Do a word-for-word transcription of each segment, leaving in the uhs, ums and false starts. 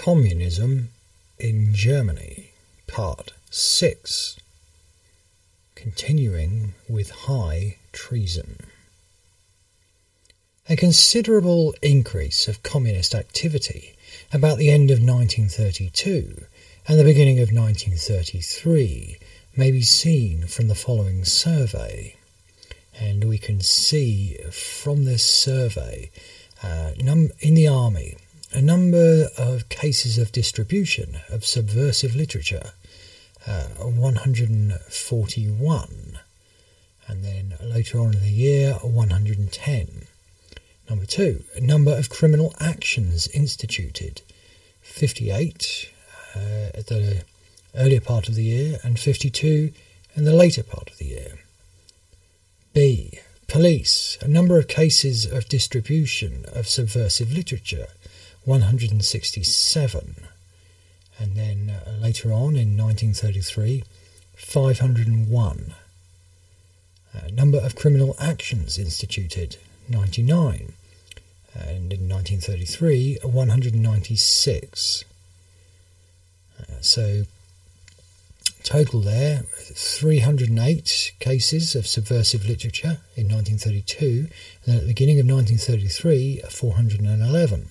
Communism in Germany, Part six. Continuing with high treason. A considerable increase of communist activity about the end of nineteen thirty-two and the beginning of nineteen thirty-three may be seen from the following survey. And we can see from this survey uh, num- in the army a number of cases of distribution of subversive literature, uh, one hundred forty-one, and then later on in the year one hundred ten. Number two, a number of criminal actions instituted, fifty-eight uh, at the earlier part of the year and fifty-two in the later part of the year. B. Police, a number of cases of distribution of subversive literature, one hundred sixty-seven, and then uh, later on in nineteen thirty-three, five hundred one. A number of criminal actions instituted, ninety-nine, and in nineteen thirty-three, one hundred ninety-six. Uh, so, total there, three hundred eight cases of subversive literature in nineteen thirty-two, and at the beginning of nineteen thirty-three, four hundred eleven.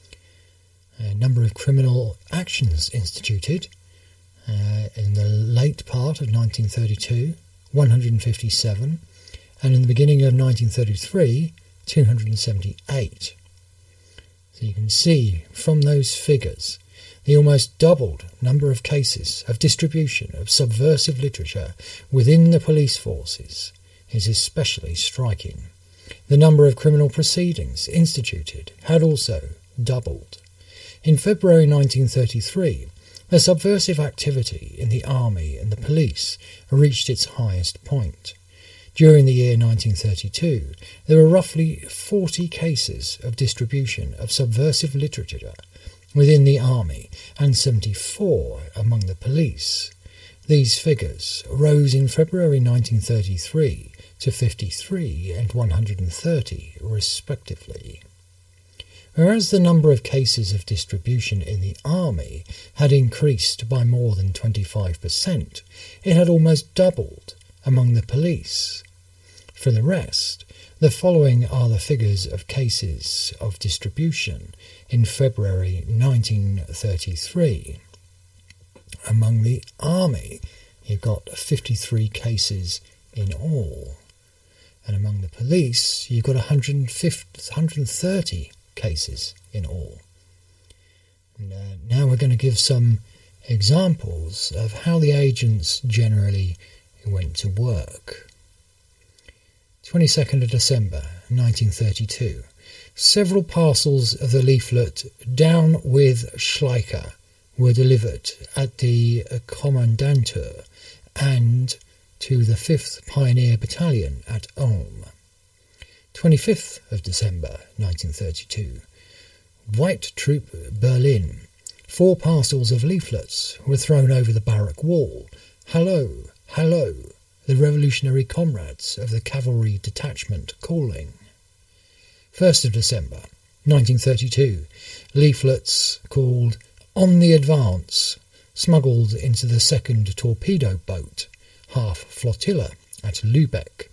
A number of criminal actions instituted uh, in the late part of nineteen thirty-two, one hundred fifty-seven, and in the beginning of nineteen thirty-three, two hundred seventy-eight. So you can see from those figures the almost doubled number of cases of distribution of subversive literature within the police forces is especially striking. The number of criminal proceedings instituted had also doubled. In February nineteen thirty-three, the subversive activity in the army and the police reached its highest point. During the year nineteen thirty-two, there were roughly forty cases of distribution of subversive literature within the army and seventy-four among the police. These figures rose in February nineteen thirty-three to fifty-three and one hundred thirty respectively. Whereas the number of cases of distribution in the army had increased by more than twenty-five percent, it had almost doubled among the police. For the rest, the following are the figures of cases of distribution in February nineteen thirty-three. Among the army, you've got fifty-three cases in all. And among the police, you've got one hundred thirty cases in all. And, uh, now we're going to give some examples of how the agents generally went to work. twenty-second of December nineteen thirty-two. Several parcels of the leaflet "Down with Schleicher" were delivered at the Kommandantur and to the fifth Pioneer Battalion at Ulm. twenty-fifth of December nineteen thirty-two. White Troop Berlin. Four parcels of leaflets were thrown over the barrack wall. "Hello, hello, the revolutionary comrades of the cavalry detachment calling." first of December nineteen thirty-two. Leaflets called "On the Advance" smuggled into the second torpedo boat, half flotilla, at Lübeck.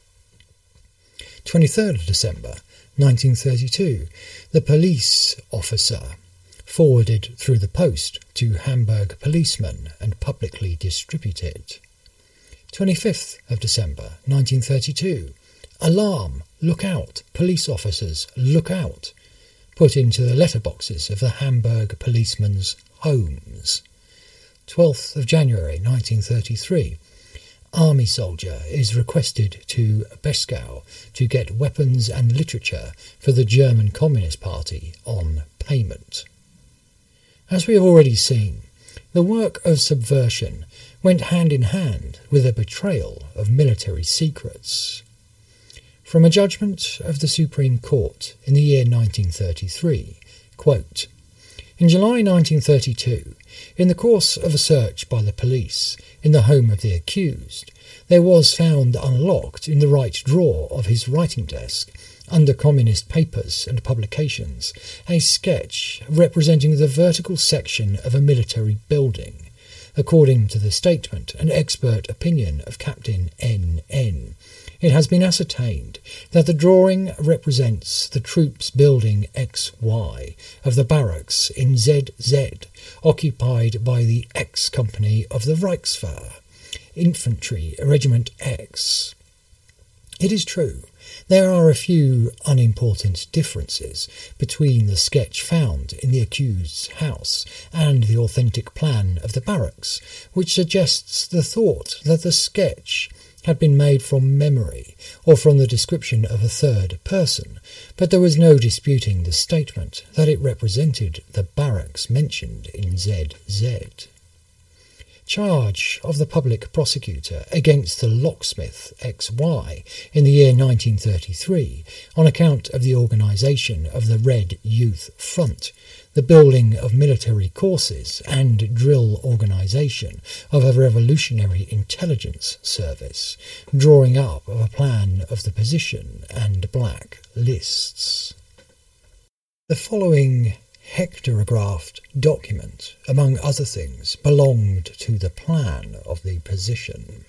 twenty-third of December nineteen thirty-two. The police officer forwarded through the post to Hamburg policemen and publicly distributed. twenty-fifth of December nineteen thirty-two. "Alarm! Look out! Police officers, look out!" put into the letterboxes of the Hamburg policemen's homes. twelfth of January nineteen thirty-three. Army soldier is requested to Beschau to get weapons and literature for the German Communist Party on payment. As we have already seen, the work of subversion went hand in hand with a betrayal of military secrets. From a judgment of the Supreme Court in the year nineteen thirty-three, quote, "In July nineteen thirty-two, in the course of a search by the police in the home of the accused, there was found unlocked in the right drawer of his writing desk under communist papers and publications, a sketch representing the vertical section of a military building. According to the statement and expert opinion of Captain N N, it has been ascertained that the drawing represents the troops building X Y of the barracks in Z Z, occupied by the X Company of the Reichswehr, Infantry Regiment X. It is true, there are a few unimportant differences between the sketch found in the accused's house and the authentic plan of the barracks, which suggests the thought that the sketch had been made from memory or from the description of a third person, but there was no disputing the statement that it represented the barracks mentioned in Z Z. Charge of the public prosecutor against the locksmith X Y in the year nineteen thirty-three on account of the organisation of the Red Youth Front, the building of military courses and drill organisation of a revolutionary intelligence service, drawing up of a plan of the position and black lists. The following hectographed document, among other things, belonged to the plan of the position.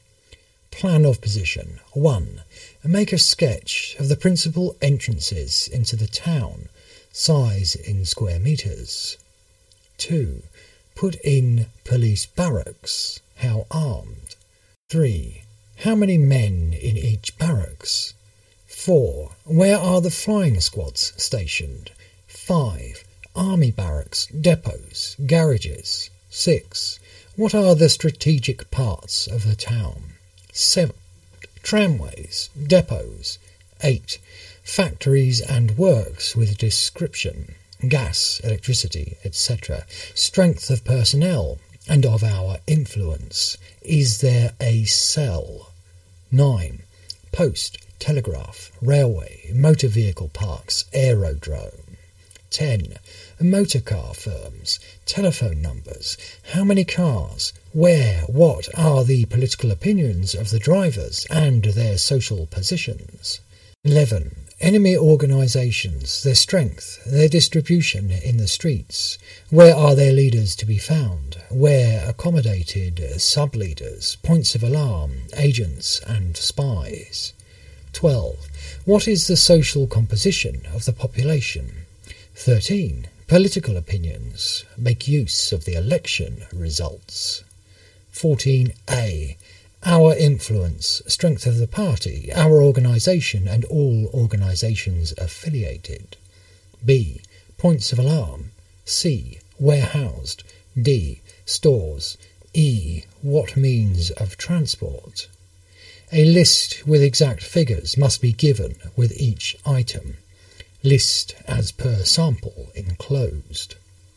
Plan of position. one. Make a sketch of the principal entrances into the town, size in square metres. two. Put in police barracks, how armed. three. How many men in each barracks. four. Where are the flying squads stationed? five. Army barracks, depots, garages. six. What are the strategic parts of the town? seven. Tramways, depots. eight. Factories and works with description, gas, electricity, et cetera. Strength of personnel and of our influence. Is there a cell? nine. Post, telegraph, railway, motor vehicle parks, aerodrome. ten. Motor car firms, telephone numbers, how many cars, where, what are the political opinions of the drivers and their social positions. eleven. Enemy organisations, their strength, their distribution in the streets, where are their leaders to be found, where accommodated sub-leaders, points of alarm, agents and spies. twelve. What is the social composition of the population? thirteen. Political opinions. Make use of the election results. fourteen A. Our influence, strength of the party, our organisation and all organisations affiliated. B. Points of alarm. C. Warehoused. D. Stores. E. What means of transport. A list with exact figures must be given with each item. List as per sample enclosed.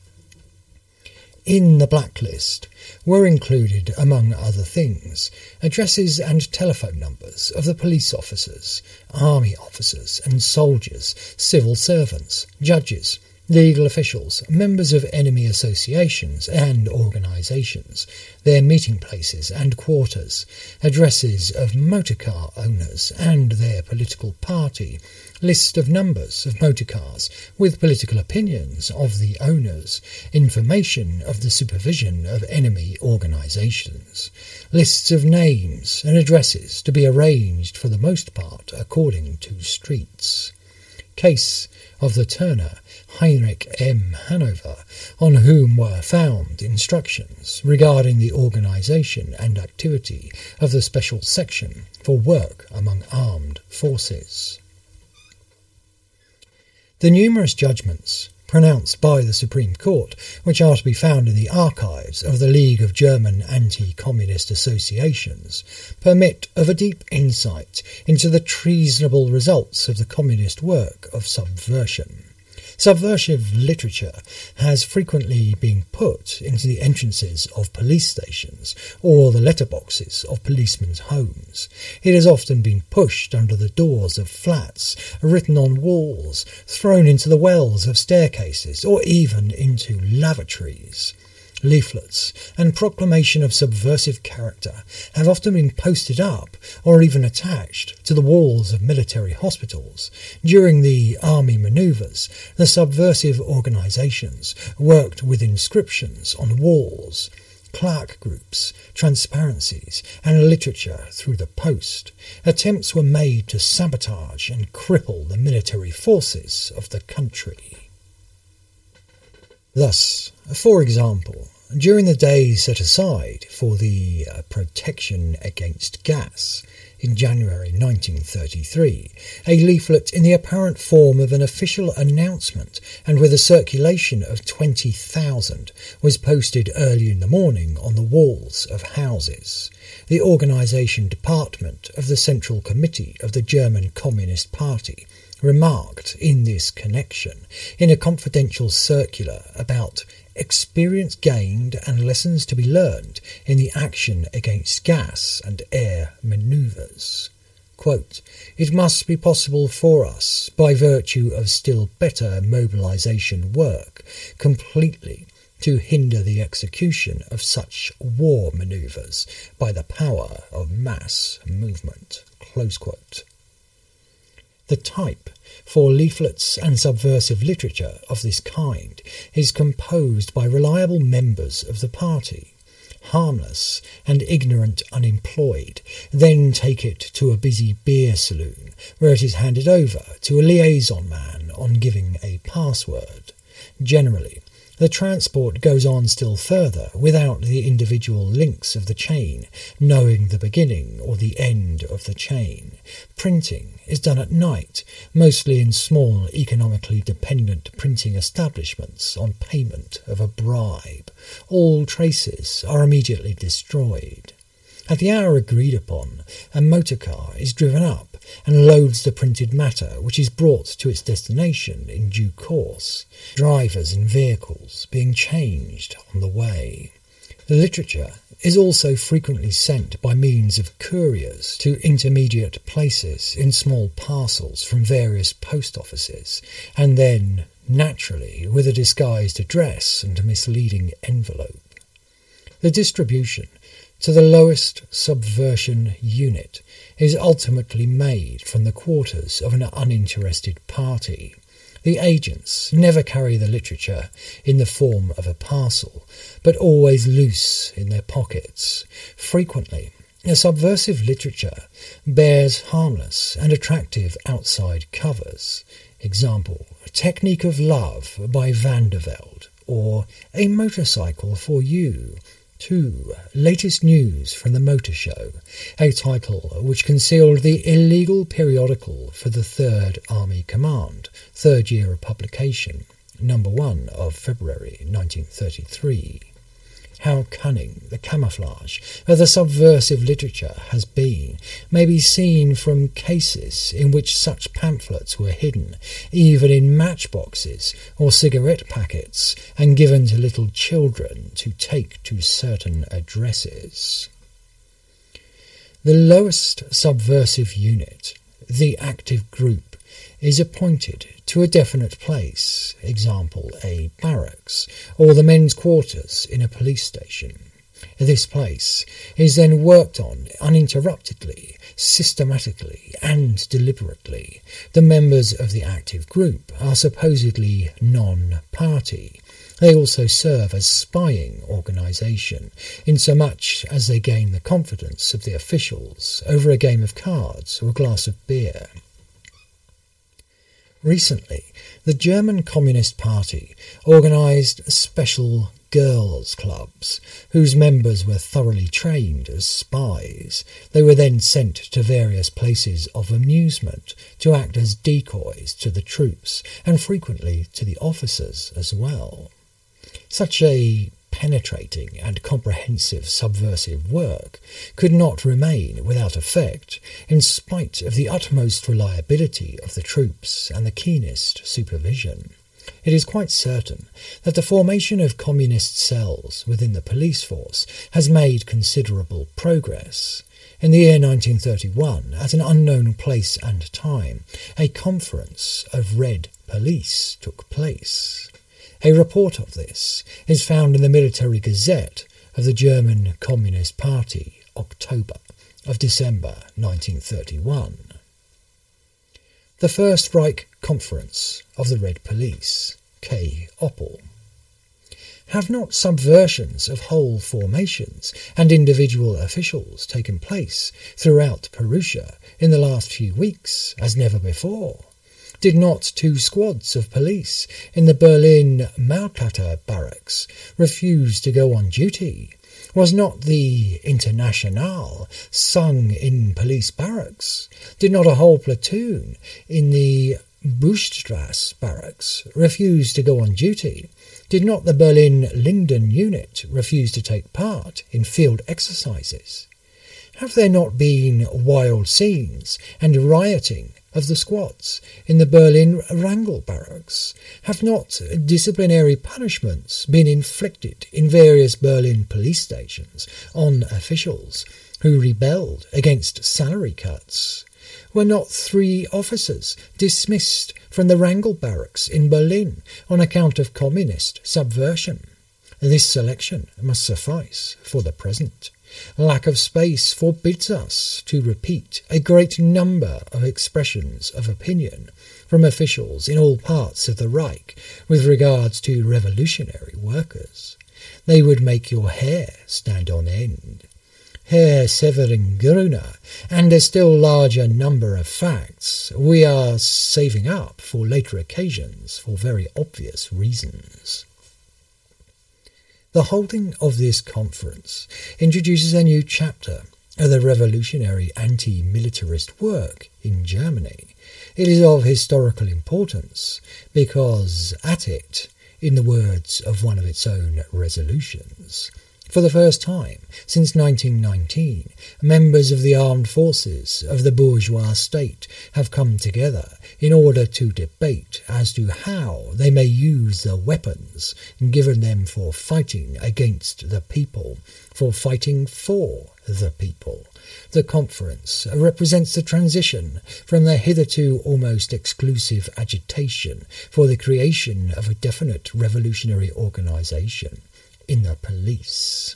In the blacklist were included, among other things, addresses and telephone numbers of the police officers, army officers and soldiers, civil servants, judges, legal officials, members of enemy associations and organisations, their meeting places and quarters, addresses of motor car owners and their political party, list of numbers of motor cars with political opinions of the owners, information of the supervision of enemy organisations, lists of names and addresses to be arranged for the most part according to streets. Case of the turner Heinrich M. Hanover, on whom were found instructions regarding the organisation and activity of the special section for work among armed forces. The numerous judgments pronounced by the Supreme Court, which are to be found in the archives of the League of German Anti-Communist Associations, permit of a deep insight into the treasonable results of the communist work of subversion. Subversive literature has frequently been put into the entrances of police stations or the letterboxes of policemen's homes. It has often been pushed under the doors of flats, written on walls, thrown into the wells of staircases, or even into lavatories. Leaflets and proclamation of subversive character have often been posted up or even attached to the walls of military hospitals. During the army manoeuvres, the subversive organisations worked with inscriptions on walls, clerk groups, transparencies, and literature through the post. Attempts were made to sabotage and cripple the military forces of the country. Thus, for example, during the days set aside for the uh, protection against gas in January nineteen thirty-three, a leaflet in the apparent form of an official announcement and with a circulation of twenty thousand was posted early in the morning on the walls of houses. The organisation department of the Central Committee of the German Communist Party remarked in this connection, in a confidential circular about experience gained and lessons to be learned in the action against gas and air manoeuvres. Quote, "It must be possible for us, by virtue of still better mobilisation work, completely to hinder the execution of such war manoeuvres by the power of mass movement." Close quote. The type for leaflets and subversive literature of this kind is composed by reliable members of the party, harmless and ignorant unemployed, then take it to a busy beer saloon, where it is handed over to a liaison man on giving a password. Generally, the transport goes on still further without the individual links of the chain knowing the beginning or the end of the chain. Printing is done at night, mostly in small, economically dependent printing establishments on payment of a bribe. All traces are immediately destroyed. At the hour agreed upon, a motor car is driven up and loads the printed matter, which is brought to its destination in due course, drivers and vehicles being changed on the way. The literature is also frequently sent by means of couriers to intermediate places in small parcels from various post offices, and then, naturally, with a disguised address and a misleading envelope. The distribution to the lowest subversion unit is ultimately made from the quarters of an uninterested party. The agents never carry the literature in the form of a parcel, but always loose in their pockets. Frequently, the subversive literature bears harmless and attractive outside covers. Example, Technique of Love by Van der Velde, or A Motorcycle for You. two. Latest News from the Motor Show, a title which concealed the illegal periodical for the Third Army Command, third year of publication, number one of February nineteen thirty-three. How cunning the camouflage of the subversive literature has been may be seen from cases in which such pamphlets were hidden, even in matchboxes or cigarette packets, and given to little children to take to certain addresses. The lowest subversive unit, the active group, is appointed to a definite place, example a barracks, or the men's quarters in a police station. This place is then worked on uninterruptedly, systematically and deliberately. The members of the active group are supposedly non-party. They also serve as spying organisation, insomuch as they gain the confidence of the officials over a game of cards or a glass of beer. Recently, the German Communist Party organised special girls' clubs, whose members were thoroughly trained as spies. They were then sent to various places of amusement to act as decoys to the troops, and frequently to the officers as well. Such a penetrating and comprehensive subversive work could not remain without effect, in spite of the utmost reliability of the troops and the keenest supervision. It is quite certain that the formation of communist cells within the police force has made considerable progress. In the year nineteen thirty-one, at an unknown place and time, a conference of Red Police took place. A report of this is found in the Military Gazette of the German Communist Party, October of December nineteen thirty-one. The First Reich Conference of the Red Police, K. Oppel. Have not subversions of whole formations and individual officials taken place throughout Prussia in the last few weeks as never before? Did not two squads of police in the Berlin Marktplatte barracks refuse to go on duty? Was not the Internationale sung in police barracks? Did not a whole platoon in the Buchstrasse barracks refuse to go on duty? Did not the Berlin Linden unit refuse to take part in field exercises? Have there not been wild scenes and rioting of the squads in the Berlin Wrangel barracks? Have not disciplinary punishments been inflicted in various Berlin police stations on officials who rebelled against salary cuts? Were not three officers dismissed from the Wrangel barracks in Berlin on account of communist subversion? This selection must suffice for the present. Lack of space forbids us to repeat a great number of expressions of opinion from officials in all parts of the Reich with regards to revolutionary workers. They would make your hair stand on end. Herr Severin Gruner, and a still larger number of facts we are saving up for later occasions for very obvious reasons. The holding of this conference introduces a new chapter of the revolutionary anti-militarist work in Germany. It is of historical importance because at it, in the words of one of its own resolutions, for the first time since nineteen nineteen, members of the armed forces of the bourgeois state have come together in order to debate as to how they may use the weapons given them for fighting against the people, for fighting for the people. The conference represents the transition from the hitherto almost exclusive agitation for the creation of a definite revolutionary organisation in the police.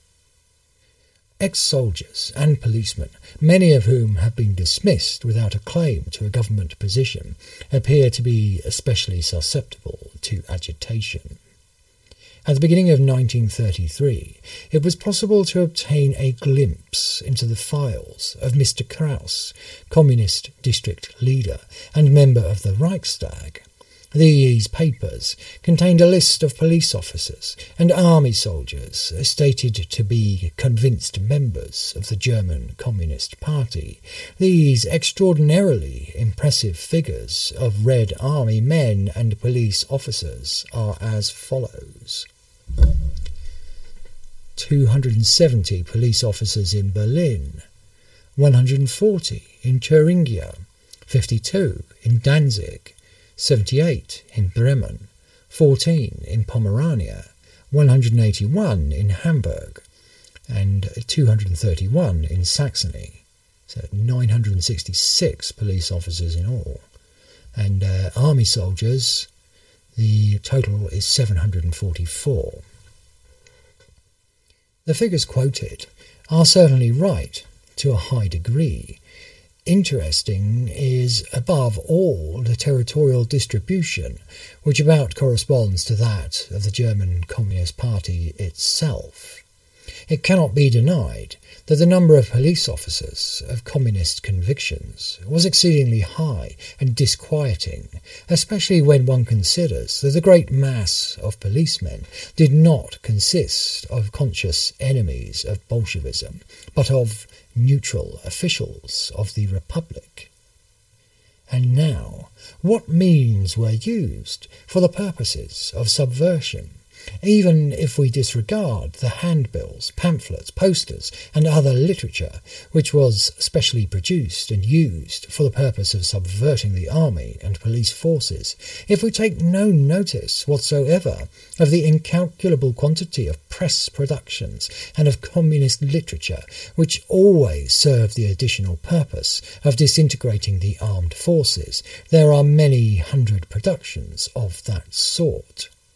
Ex-soldiers and policemen, many of whom have been dismissed without a claim to a government position, appear to be especially susceptible to agitation. At the beginning of nineteen thirty-three, it was possible to obtain a glimpse into the files of Mister Krauss, Communist district leader and member of the Reichstag. These papers contained a list of police officers and army soldiers stated to be convinced members of the German Communist Party. These extraordinarily impressive figures of Red Army men and police officers are as follows. two hundred seventy police officers in Berlin, one hundred forty in Thuringia, fifty-two in Danzig, seventy-eight in Bremen, fourteen in Pomerania, one hundred eighty-one in Hamburg, and two hundred thirty-one in Saxony. So nine hundred sixty-six police officers in all. And uh, army soldiers, the total is seven hundred forty-four. The figures quoted are certainly right to a high degree. Interesting is, above all, the territorial distribution, which about corresponds to that of the German Communist Party itself. It cannot be denied that the number of police officers of communist convictions was exceedingly high and disquieting, especially when one considers that the great mass of policemen did not consist of conscious enemies of Bolshevism, but of neutral officials of the Republic. And now, what means were used for the purposes of subversion? Even if we disregard the handbills, pamphlets, posters, and other literature which was specially produced and used for the purpose of subverting the army and police forces, if we take no notice whatsoever of the incalculable quantity of press productions and of communist literature which always serve the additional purpose of disintegrating the armed forces, there are many hundred productions of that sort.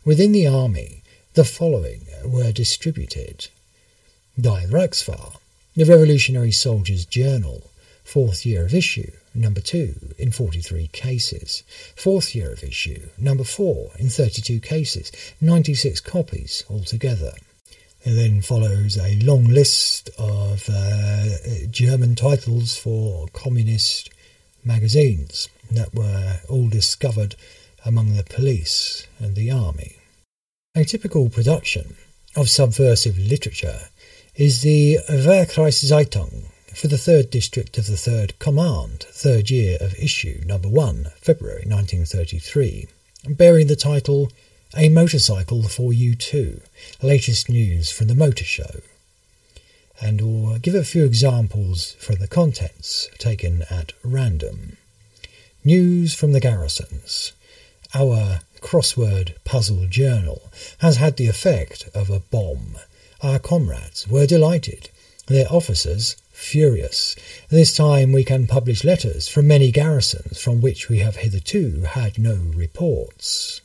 Within the army, the following were distributed. Die Reichswehr, the Revolutionary Soldiers' Journal, fourth year of issue, number two, in forty-three cases. Fourth year of issue, number four, in thirty-two cases, ninety-six copies altogether. And then follows a long list of uh, German titles for communist magazines that were all discovered among the police and the army. A typical production of subversive literature is the Wehrkreiszeitung for the third District of the third Command, third year of issue, number one, February nineteen thirty-three, bearing the title A Motorcycle for You Too, latest news from the motor show. And we'll give a few examples from the contents taken at random. News from the garrisons. Our crossword puzzle journal has had the effect of a bomb. Our comrades were delighted, their officers furious. This time we can publish letters from many garrisons from which we have hitherto had no reports.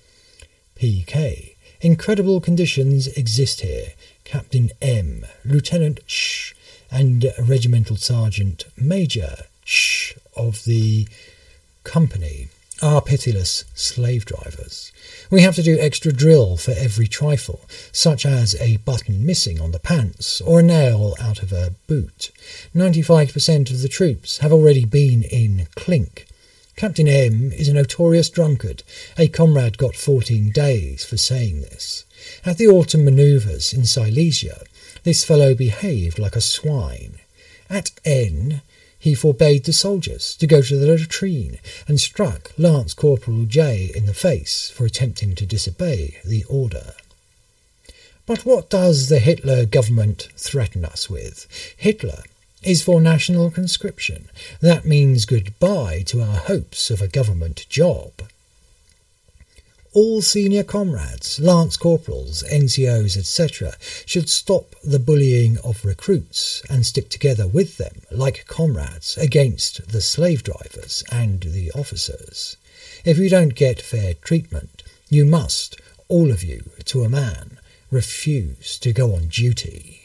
P K. Incredible conditions exist here. Captain M, Lieutenant Sh, and Regimental Sergeant Major Sh of the company are pitiless slave drivers. We have to do extra drill for every trifle, such as a button missing on the pants or a nail out of a boot. ninety-five percent of the troops have already been in clink. Captain M is a notorious drunkard. A comrade got fourteen days for saying this. At the autumn manoeuvres in Silesia, this fellow behaved like a swine. At N, he forbade the soldiers to go to the latrine and struck Lance Corporal J in the face for attempting to disobey the order. But what does the Hitler government threaten us with? Hitler is for national conscription. That means goodbye to our hopes of a government job. All senior comrades, lance corporals, N C Os, et cetera should stop the bullying of recruits and stick together with them like comrades against the slave drivers and the officers. If you don't get fair treatment, you must, all of you to a man, refuse to go on duty.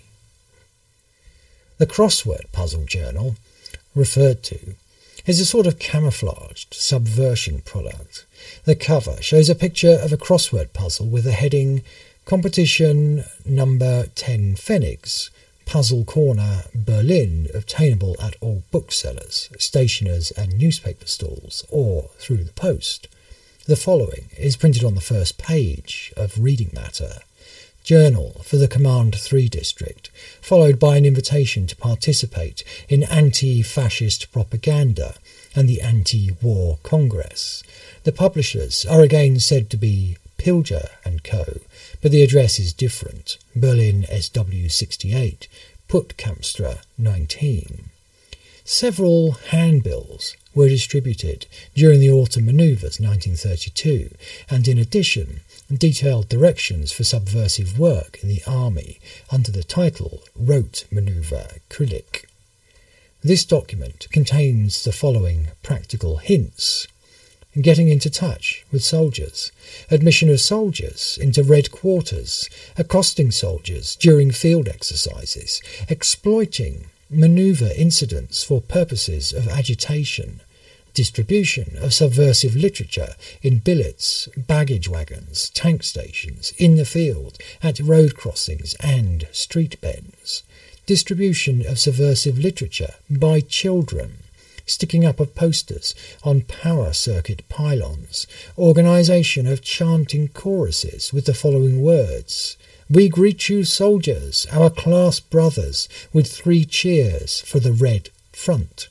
The crossword puzzle journal, referred to, is a sort of camouflaged subversion product. The cover shows a picture of a crossword puzzle with the heading Competition Number ten Pfennigs, Puzzle Corner, Berlin, obtainable at all booksellers, stationers and newspaper stalls, or through the post. The following is printed on the first page of reading matter. Journal for the Command three District, followed by an invitation to participate in anti-fascist propaganda and the anti-war Congress. The publishers are again said to be Pilger and Co, but the address is different. Berlin S W sixty-eight, Puttkampstra nineteen. Several handbills were distributed during the autumn manoeuvres nineteen thirty-two, and in addition, detailed directions for subversive work in the army under the title Rote Maneuver Krilik. This document contains the following practical hints: getting into touch with soldiers, admission of soldiers into red quarters, accosting soldiers during field exercises, exploiting manoeuvre incidents for purposes of agitation, distribution of subversive literature in billets, baggage wagons, tank stations, in the field, at road crossings and street bends, distribution of subversive literature by children, sticking up of posters on power circuit pylons, organisation of chanting choruses with the following words: "We greet you, soldiers, our class brothers, with three cheers for the Red Front."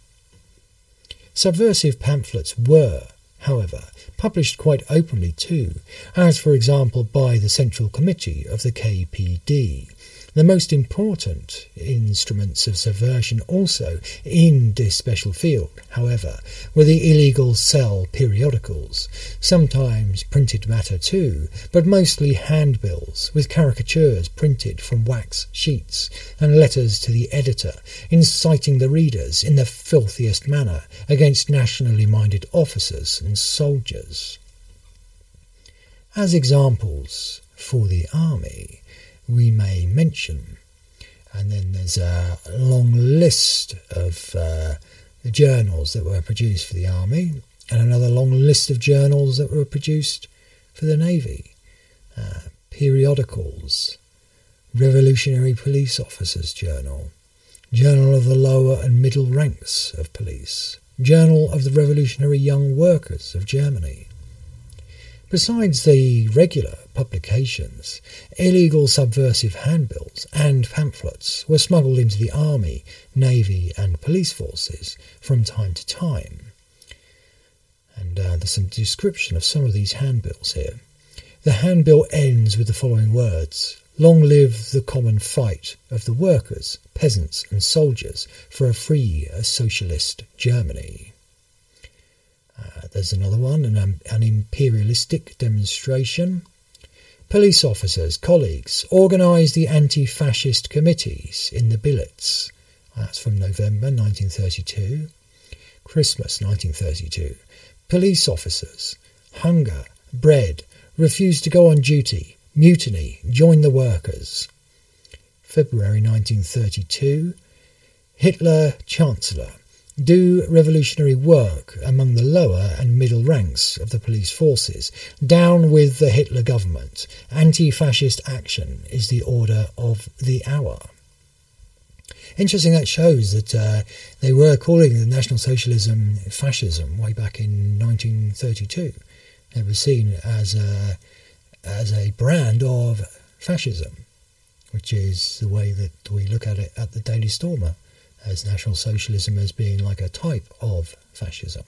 Subversive pamphlets were, however, published quite openly too, as for example by the Central Committee of the K P D. The most important instruments of subversion also in this special field, however, were the illegal cell periodicals, sometimes printed matter too, but mostly handbills with caricatures printed from wax sheets and letters to the editor, inciting the readers in the filthiest manner against nationally minded officers and soldiers. As examples for the army, we may mention, and then there's a long list of uh, journals that were produced for the army, and another long list of journals that were produced for the navy, uh, periodicals, Revolutionary Police Officers Journal, Journal of the Lower and Middle Ranks of Police, Journal of the Revolutionary Young Workers of Germany. Besides the regular publications, illegal subversive handbills and pamphlets were smuggled into the army, navy and police forces from time to time. And uh, there's some description of some of these handbills here. The handbill ends with the following words: "Long live the common fight of the workers, peasants and soldiers for a free a socialist Germany." Uh, there's another one, an, um, an imperialistic demonstration. Police officers, colleagues, organise the anti-fascist committees in the billets. That's from November nineteen thirty-two. Christmas nineteen thirty-two. Police officers, hunger, bread, refuse to go on duty, mutiny, join the workers. February nineteen thirty-two. Hitler Chancellor. Do revolutionary work among the lower and middle ranks of the police forces. Down with the Hitler government. Anti-fascist action is the order of the hour. Interesting, that shows that uh, they were calling the National Socialism fascism way back in nineteen thirty-two. It was seen as a, as a brand of fascism, which is the way that we look at it at the Daily Stormer, as National Socialism as being like a type of fascism.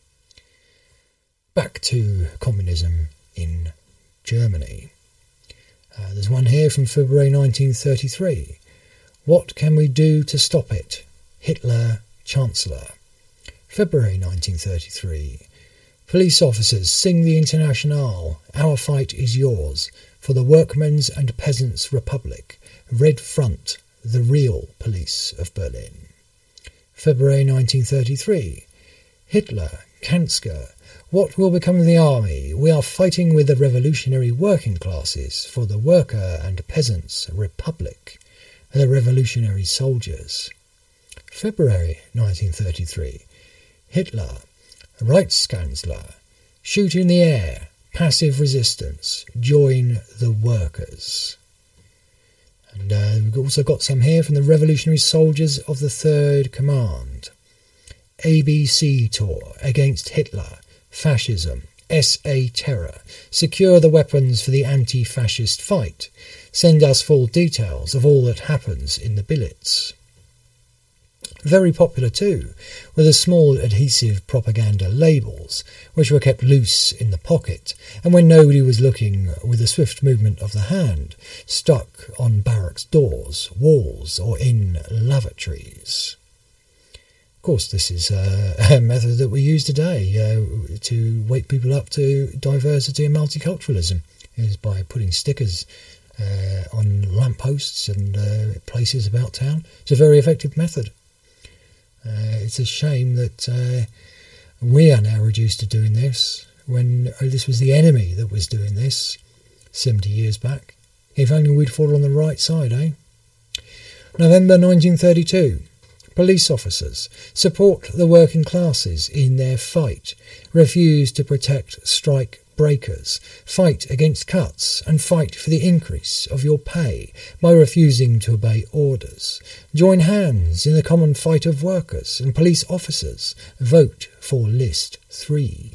Back to communism in Germany. Uh, there's one here from February nineteen thirty-three. What can we do to stop it? Hitler Chancellor. February nineteen thirty-three. Police officers sing the Internationale. Our fight is yours. For the workmen's and peasants' republic. Red Front. The real police of Berlin. February nineteen thirty-three. Hitler, Kanzler. What will become of the army? We are fighting with the revolutionary working classes for the worker and peasants' republic. The revolutionary soldiers. February nineteen thirty-three. Hitler, Reichskanzler. Shoot in the air. Passive resistance. Join the workers. And uh, we've also got some here from the Revolutionary Soldiers of the Third Command. A B C Tour against Hitler, fascism, S A terror. Secure the weapons for the anti-fascist fight. Send us full details of all that happens in the billets. Very popular too were the small adhesive propaganda labels, which were kept loose in the pocket, and when nobody was looking, with a swift movement of the hand, stuck on barracks doors, walls, or in lavatories. Of course, this is a method that we use today uh, to wake people up to diversity and multiculturalism, is by putting stickers uh, on lampposts and uh, places about town. It's a very effective method. Uh, it's a shame that uh, we are now reduced to doing this, when uh, this was the enemy that was doing this seventy years back. If only we'd fallen on the right side, eh? November nineteen thirty-two. Police officers support the working classes in their fight, refuse to protect strike breakers, fight against cuts and fight for the increase of your pay by refusing to obey orders. Join hands in the common fight of workers and police officers. Vote for List three.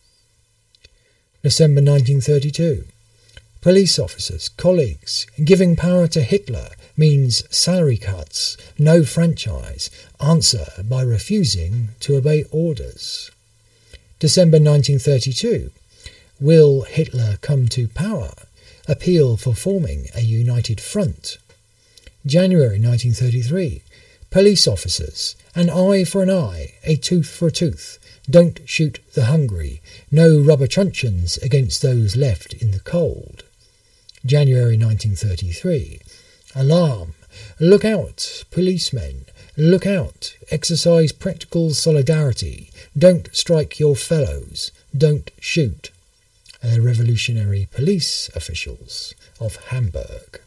December nineteen thirty-two. Police officers, colleagues, giving power to Hitler means salary cuts, no franchise. Answer by refusing to obey orders. December nineteen thirty-two. Will Hitler come to power? Appeal for forming a united front. January nineteen thirty-three. Police officers. An eye for an eye, a tooth for a tooth. Don't shoot the hungry. No rubber truncheons against those left in the cold. January nineteen thirty-three. Alarm. Look out, policemen. Look out. Exercise practical solidarity. Don't strike your fellows. Don't shoot. and the revolutionary police officials of Hamburg.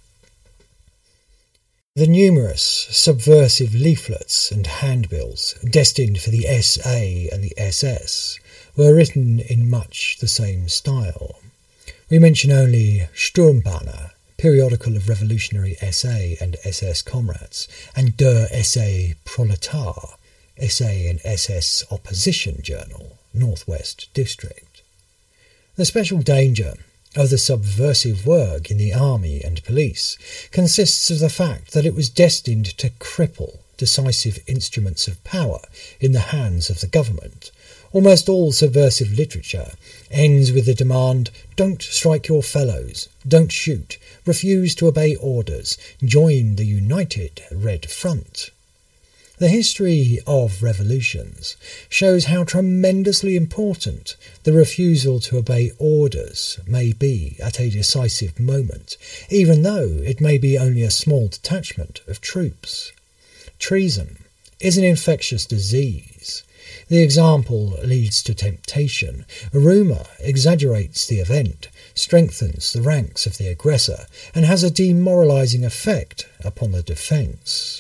The numerous subversive leaflets and handbills destined for the S A and the S S were written in much the same style. We mention only Sturmbanner, periodical of revolutionary S A and S S comrades, and Der S A Proletar, S A and S S opposition journal, Northwest District. The special danger of the subversive work in the army and police consists of the fact that it was destined to cripple decisive instruments of power in the hands of the government. Almost all subversive literature ends with the demand, don't strike your fellows, don't shoot, refuse to obey orders, join the united Red Front. The history of revolutions shows how tremendously important the refusal to obey orders may be at a decisive moment, even though it may be only a small detachment of troops. Treason is an infectious disease. The example leads to temptation. Rumour exaggerates the event, strengthens the ranks of the aggressor, and has a demoralising effect upon the defence.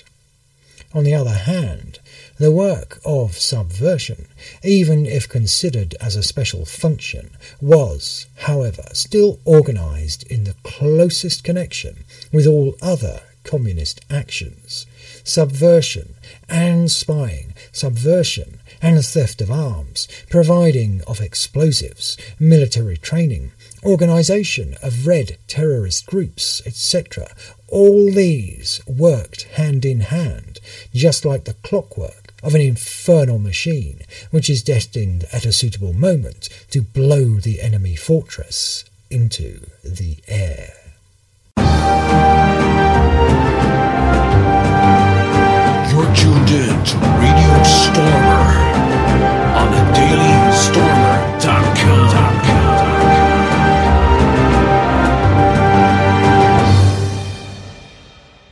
On the other hand, the work of subversion, even if considered as a special function, was, however, still organised in the closest connection with all other communist actions. Subversion and spying, subversion and theft of arms, providing of explosives, military training, organisation of red terrorist groups, et cetera. All these worked hand in hand, just like the clockwork of an infernal machine, which is destined at a suitable moment to blow the enemy fortress into the air.